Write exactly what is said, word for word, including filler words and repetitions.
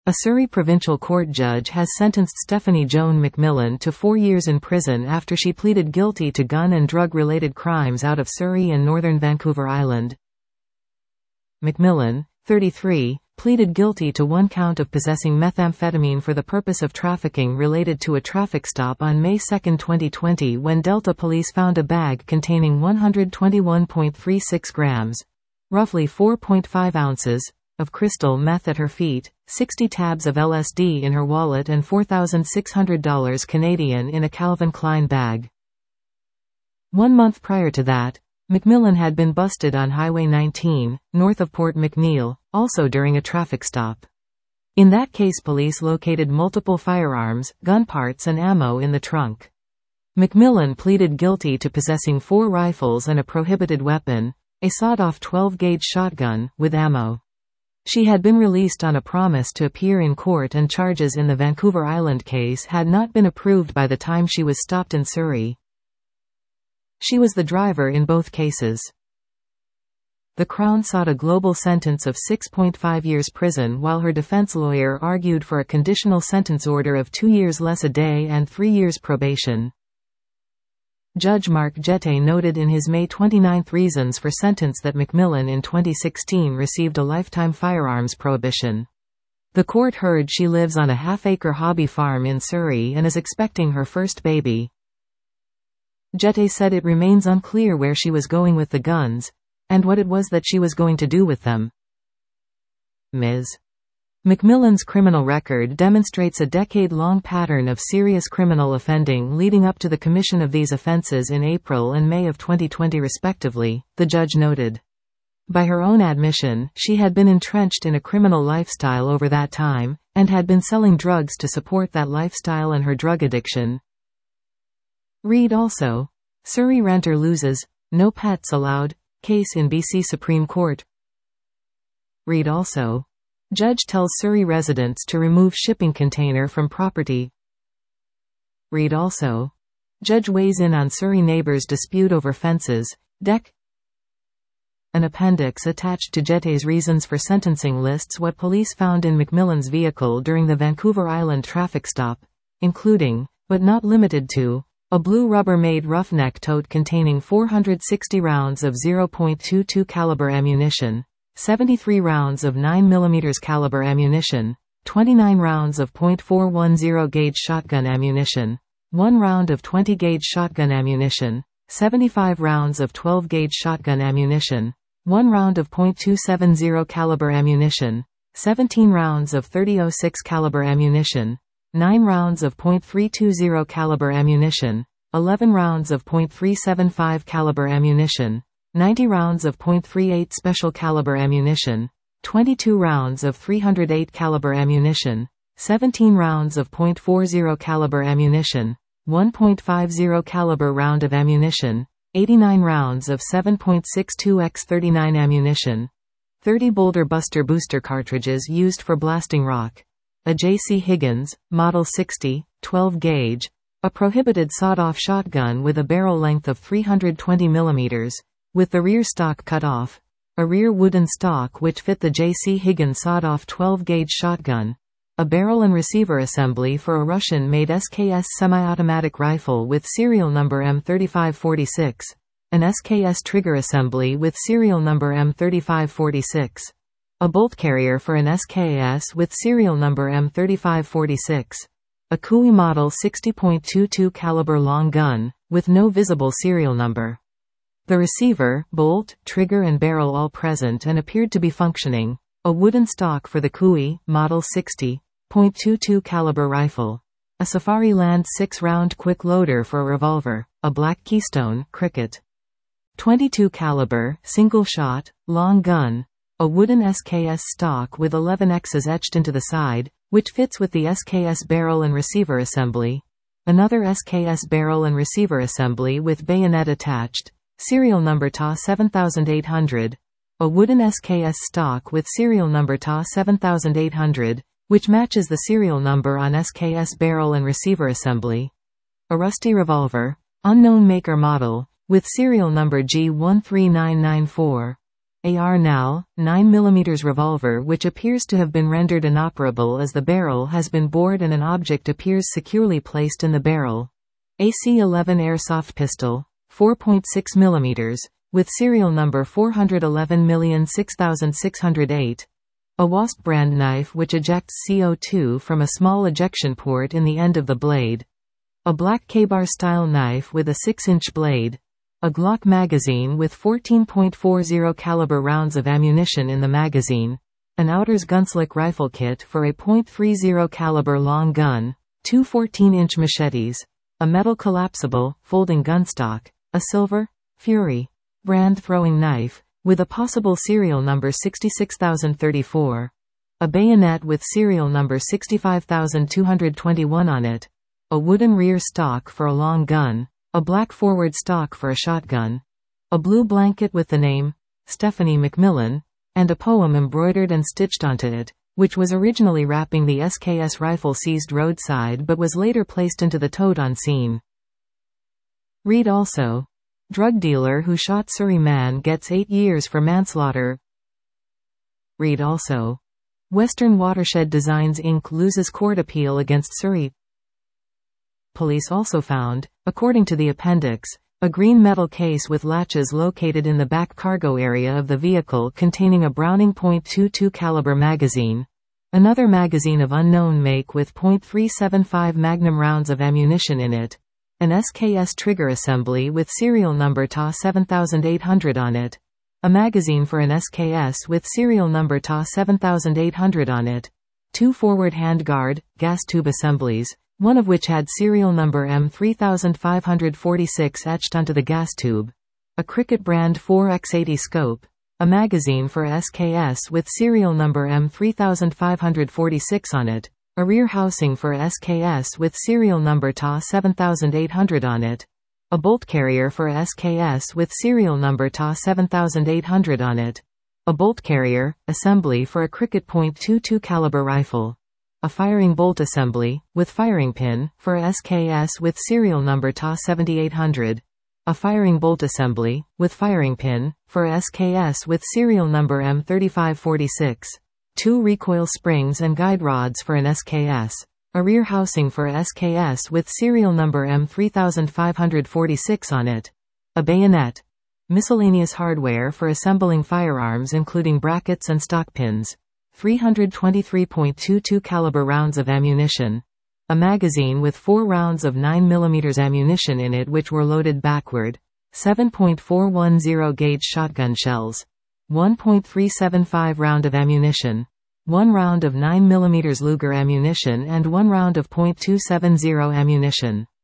A Surrey provincial court judge has sentenced Stephanie Joan McMillan to four years in prison after she pleaded guilty to gun and drug-related crimes out of Surrey and northern Vancouver Island. McMillan, thirty-three, pleaded guilty to one count of possessing methamphetamine for the purpose of trafficking related to a traffic stop on May second twenty twenty when Delta police found a bag containing one hundred twenty-one point three six grams, roughly four point five ounces, of crystal meth at her feet, sixty tabs of L S D in her wallet and four thousand six hundred dollars Canadian in a Calvin Klein bag. One month prior to that, McMillan had been busted on Highway nineteen, north of Port McNeill, also during a traffic stop. In that case, police located multiple firearms, gun parts and ammo in the trunk. McMillan pleaded guilty to possessing four rifles and a prohibited weapon, a sawed-off twelve gauge shotgun, with ammo. She had been released on a promise to appear in court, and charges in the Vancouver Island case had not been approved by the time she was stopped in Surrey. She was the driver in both cases. The Crown sought a global sentence of six point five years prison, while her defense lawyer argued for a conditional sentence order of two years less a day and three years probation. Judge Mark Jette noted in his May twenty-ninth reasons for sentence that McMillan in twenty sixteen received a lifetime firearms prohibition. The court heard she lives on a half-acre hobby farm in Surrey and is expecting her first baby. Jette said it remains unclear where she was going with the guns, and what it was that she was going to do with them. Miz McMillan's criminal record demonstrates a decade-long pattern of serious criminal offending leading up to the commission of these offences in April and May of twenty twenty respectively, the judge noted. By her own admission, she had been entrenched in a criminal lifestyle over that time, and had been selling drugs to support that lifestyle and her drug addiction. Read also. Surrey renter loses, no pets allowed, case in B C Supreme Court. Read also. Judge tells Surrey residents to remove shipping container from property. Read also. Judge weighs in on Surrey neighbors' dispute over fences, deck. An appendix attached to Jette's reasons for sentencing lists what police found in McMillan's vehicle during the Vancouver Island traffic stop, including, but not limited to, a blue Rubbermaid roughneck tote containing four hundred sixty rounds of zero point two two caliber ammunition, seventy-three rounds of nine millimeter caliber ammunition, twenty-nine rounds of point four one zero gauge shotgun ammunition, one round of twenty gauge shotgun ammunition, seventy-five rounds of twelve gauge shotgun ammunition, one round of point two seven zero caliber ammunition, seventeen rounds of thirty oh six caliber ammunition, nine rounds of point three two zero caliber ammunition, eleven rounds of point three seven five caliber ammunition, ninety rounds of point three eight special caliber ammunition, twenty-two rounds of three hundred eight caliber ammunition, seventeen rounds of point four zero caliber ammunition, one point five zero caliber round of ammunition, eighty-nine rounds of seven point six two by thirty-nine ammunition, thirty Boulder Buster booster cartridges used for blasting rock, a J C Higgins, Model sixty, twelve gauge, a prohibited sawed-off shotgun with a barrel length of three hundred twenty millimeters, with the rear stock cut off, a rear wooden stock which fit the J C Higgins sawed-off twelve gauge shotgun, a barrel and receiver assembly for a Russian-made S K S semi-automatic rifle with serial number M thirty-five forty-six, an S K S trigger assembly with serial number M thirty-five forty-six, a bolt carrier for an S K S with serial number M thirty-five forty-six, a C U I Model sixty point two two caliber long gun, with no visible serial number. The receiver, bolt, trigger and barrel all present and appeared to be functioning, a wooden stock for the C U I, Model sixty point two two caliber rifle, a Safari Land six round quick loader for a revolver, a black Keystone, Cricket twenty-two caliber, single shot, long gun, a wooden S K S stock with eleven X's etched into the side, which fits with the S K S barrel and receiver assembly, another S K S barrel and receiver assembly with bayonet attached, serial number T A seven eight hundred, a wooden S K S stock with serial number T A seven eight hundred, which matches the serial number on S K S barrel and receiver assembly, a rusty revolver, unknown make or model, with serial number G one three nine nine four, A R N A L, nine millimeter revolver which appears to have been rendered inoperable as the barrel has been bored and an object appears securely placed in the barrel. A C eleven airsoft pistol, four point six millimeter, with serial number four one one six six zero eight. A Wasp brand knife which ejects C O two from a small ejection port in the end of the blade. A black K-bar style knife with a six inch blade. A Glock magazine with fourteen point four zero caliber rounds of ammunition in the magazine. An Outers Gunslick rifle kit for a point three zero caliber long gun. Two fourteen inch machetes. A metal collapsible, folding gun stock. A silver Fury brand throwing knife, with a possible serial number sixty-six thousand thirty-four. A bayonet with serial number sixty-five thousand two hundred twenty-one on it. A wooden rear stock for a long gun. A black forward stock for a shotgun. A blue blanket with the name, Stephanie McMillan, and a poem embroidered and stitched onto it, which was originally wrapping the S K S rifle seized roadside but was later placed into the tote on scene. Read also. Drug dealer who shot Surrey man gets eight years for manslaughter. Read also. Western Watershed Designs Incorporated loses court appeal against Surrey. Police also found, according to the appendix, a green metal case with latches located in the back cargo area of the vehicle containing a Browning point two two caliber magazine. Another magazine of unknown make with point three seven five Magnum rounds of ammunition in it. An S K S trigger assembly with serial number T A seven eight hundred on it. A magazine for an S K S with serial number T A seven eight hundred on it. Two forward handguard, gas tube assemblies, one of which had serial number M three five four six etched onto the gas tube. A Cricket brand four by eighty scope. A magazine for S K S with serial number M three five four six on it. A rear housing for S K S with serial number T A seven eight hundred on it. A bolt carrier for S K S with serial number T A seven eight hundred on it. A bolt carrier, assembly for a Cricket point two two caliber rifle. A firing bolt assembly, with firing pin, for S K S with serial number T A seventy-eight hundred. A firing bolt assembly, with firing pin, for S K S with serial number M thirty-five forty-six. Two recoil springs and guide rods for an S K S. A rear housing for S K S with serial number M three five four six on it. A bayonet. Miscellaneous hardware for assembling firearms including brackets and stock pins. three twenty-three point two two caliber rounds of ammunition. A magazine with four rounds of nine millimeter ammunition in it which were loaded backward. seven point four one zero gauge shotgun shells. one point three seven five round of ammunition. one round of nine millimeter Luger ammunition and one round of point two seven zero ammunition.